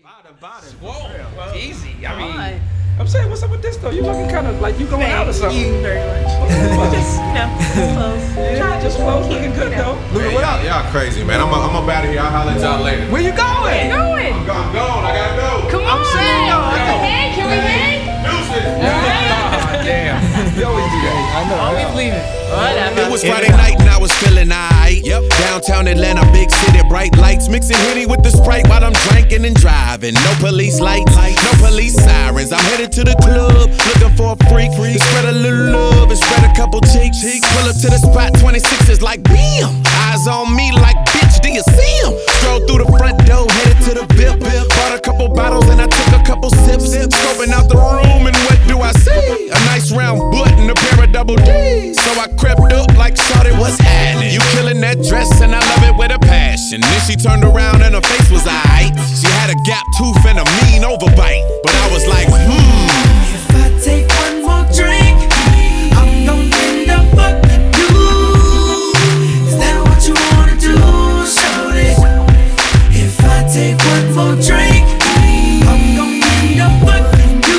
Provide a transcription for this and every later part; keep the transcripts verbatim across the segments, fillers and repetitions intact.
Whoa, easy. I mean, Hi. I'm saying, what's up with this though? You looking kind of like you going out or Thank something. you very much. Just, you know, close. Yeah, just close, looking good though. Man, y'all, y'all crazy, man. I'm, I'm up out of here. I'll holler at y'all later. Where you going? Going. I'm gone, gone. I gotta go. Come on. saying, yo, What the yo. heck? Can we hang? Deuces. Ah, damn. You always do that. I know. Always leaving. Whatever. It was Friday night and I was feeling aight. Yep. Downtown Atlanta, big city, bright lights. Mixing Henny with the Sprite while I'm drinking and driving. No police lights, no police sirens. I'm headed to the club, looking for a freak. To spread a little love and spread a couple cheeks. Pull up to the spot, twenty-six is like bam. Eyes on me like, bitch, do you see him? Stroll through the front door, headed to the V I P. Bought a couple bottles and I took a couple sips. Scoping out the room and what do I see? A nice round butt and a pair of double D's. So I crept up like shawty, what's happening? You killing that dress and I love it with a passion. Then she turned around and her face was aight. She had a gap tooth and a mean overbite. But I was like, hmm. If I take one more drink, I'm gonna end up fucking you. Is that what you wanna do, shorty? If I take one more drink, I'm gonna end up fucking you.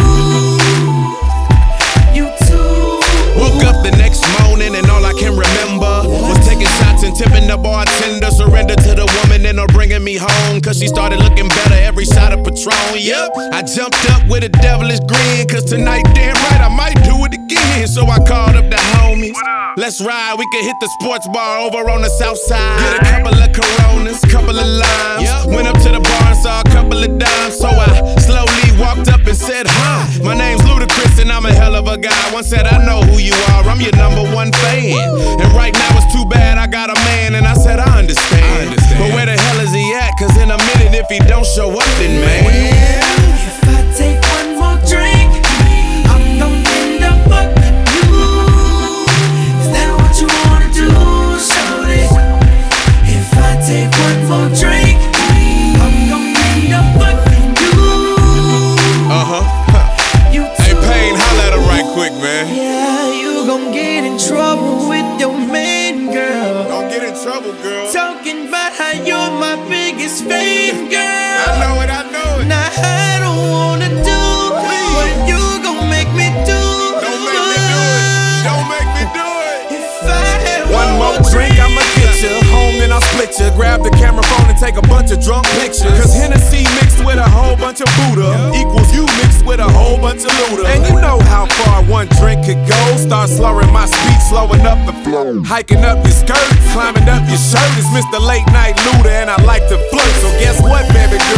You too. Woke up the next morning and all I can remember was taking shots and tipping the bartender. Surrender to the woman and her bringing me home, cause she started looking better every shot of Patron. Yep, I jumped up with a devilish grin, cause tonight, damn right, I might do it again. So I called up the homies. Let's ride, we can hit the sports bar over on the south side. Get a couple of Coronas, couple of limes. Went up to the bar and saw a couple of dimes. So I slowly walked up and said, hi, my name's Ludacris and I'm a hell of a guy. One said, I know who you are, I'm your number one fan. And right now it's too bad I got a man. And I said, I understand, I understand. But where the hell is he at? Cause in a minute if he don't show up, then man. If I take one more drink, I'm gonna end up fucking you. Is that what you wanna do, shorty? If I take one more drink, I'm gonna end up fucking you. Uh-huh. You Hey, too. Payne, holla at him right quick, man. Yeah, you gon' get in trouble with your man, girl. Don't get in trouble, girl. Talking about how you're my biggest fan, girl. I know it, I know it. Now I don't wanna do what you gon' make me do. Don't make me do it. Don't make me do it. If I had One more drink, I'ma get you. Home, then I'll split you. Grab the camera phone and take a bunch of drunk pictures. Cause Hennessy mixed with a whole bunch of Buddha equals you mixed with a whole bunch of Luda. And you know how far one drink could go. Start slurring my speech, slowing up the flow. Hiking up your skirt, climbing up your shirt. It's Mister Late Night Luda and I like to flirt. So guess what, baby